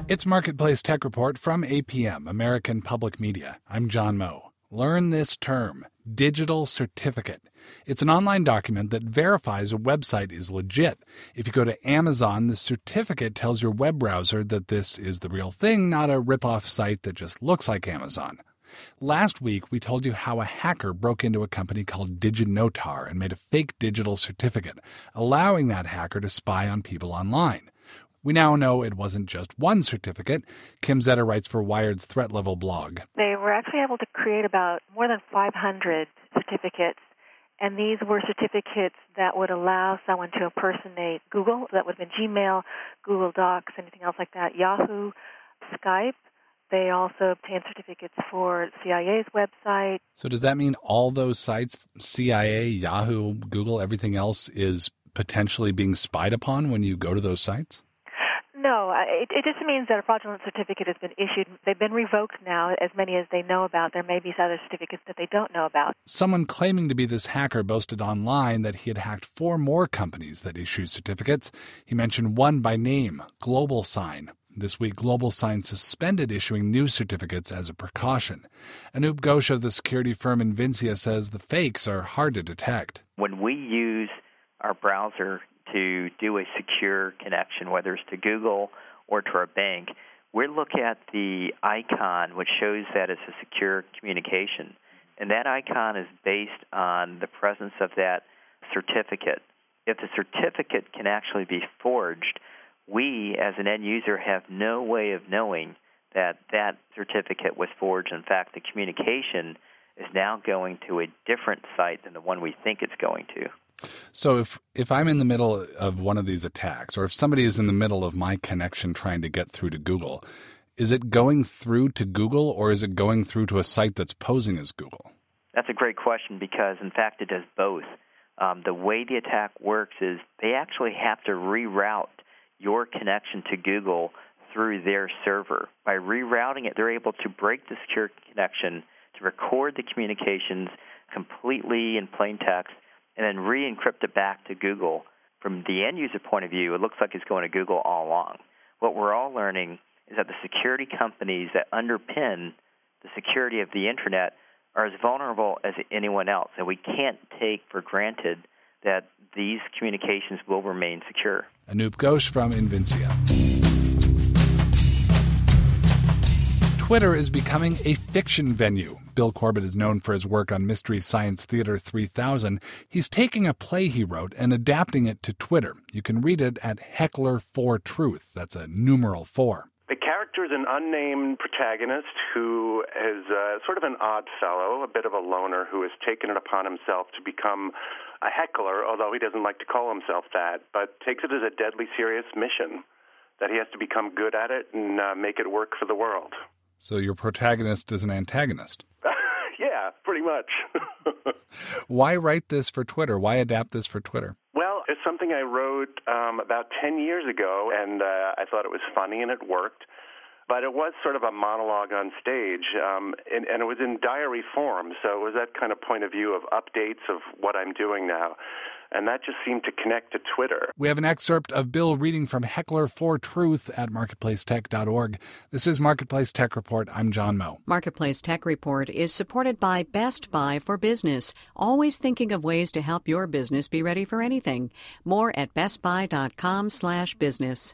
It's Marketplace Tech Report from APM, American Public Media. I'm John Moe. Learn this term, digital certificate. It's an online document that verifies a website is legit. If you go to Amazon, the certificate tells your web browser that this is the real thing, not a rip-off site that just looks like Amazon. Last week, we told you how a hacker broke into a company called DigiNotar and made a fake digital certificate, allowing that hacker to spy on people online. We now know it wasn't just one certificate. Kim Zetter writes for Wired's Threat Level blog. They were actually able to create about more than 500 certificates, and these were certificates that would allow someone to impersonate Google. That would have been Gmail, Google Docs, anything else like that, Yahoo, Skype. They also obtained certificates for CIA's website. So does that mean all those sites, CIA, Yahoo, Google, everything else, is potentially being spied upon when you go to those sites? No, it just means that a fraudulent certificate has been issued. They've been revoked now, as many as they know about. There may be other certificates that they don't know about. Someone claiming to be this hacker boasted online that he had hacked 4 more companies that issue certificates. He mentioned one by name, GlobalSign. This week, GlobalSign suspended issuing new certificates as a precaution. Anup Ghosh of the security firm Invincia says the fakes are hard to detect. When we use our browser to do a secure connection, whether it's to Google or to our bank, we look at the icon, which shows that it's a secure communication. And that icon is based on the presence of that certificate. If the certificate can actually be forged, we, as an end user, have no way of knowing that that certificate was forged. In fact, the communication is now going to a different site than the one we think it's going to. So if I'm in the middle of one of these attacks, or if somebody is in the middle of my connection trying to get through to Google, is it going through to Google, or is it going through to a site that's posing as Google? That's a great question because, in fact, it does both. The way the attack works is they actually have to reroute your connection to Google through their server. By rerouting it, they're able to break the secure connection, to record the communications completely in plain text, and then re-encrypt it back to Google. From the end-user point of view, it looks like it's going to Google all along. What we're all learning is that the security companies that underpin the security of the Internet are as vulnerable as anyone else, and we can't take for granted that these communications will remain secure. Anup Ghosh from Invincia. Twitter is becoming a fiction venue. Bill Corbett is known for his work on Mystery Science Theater 3000. He's taking a play he wrote and adapting it to Twitter. You can read it at Heckler4Truth. That's a numeral 4. The character is an unnamed protagonist who is sort of an odd fellow, a bit of a loner, who has taken it upon himself to become a heckler, although he doesn't like to call himself that, but takes it as a deadly serious mission, that he has to become good at it and make it work for the world. So your protagonist is an antagonist. Yeah, pretty much. Why write this for Twitter? Why adapt this for Twitter? Well, it's something I wrote about 10 years ago, and I thought it was funny and it worked. But it was sort of a monologue on stage, and it was in diary form, so it was that kind of point of view of updates of what I'm doing now. And that just seemed to connect to Twitter. We have an excerpt of Bill reading from Heckler4Truth at marketplacetech.org. This is Marketplace Tech Report. I'm John Moe. Marketplace Tech Report is supported by Best Buy for Business, always thinking of ways to help your business be ready for anything. More at bestbuy.com/business.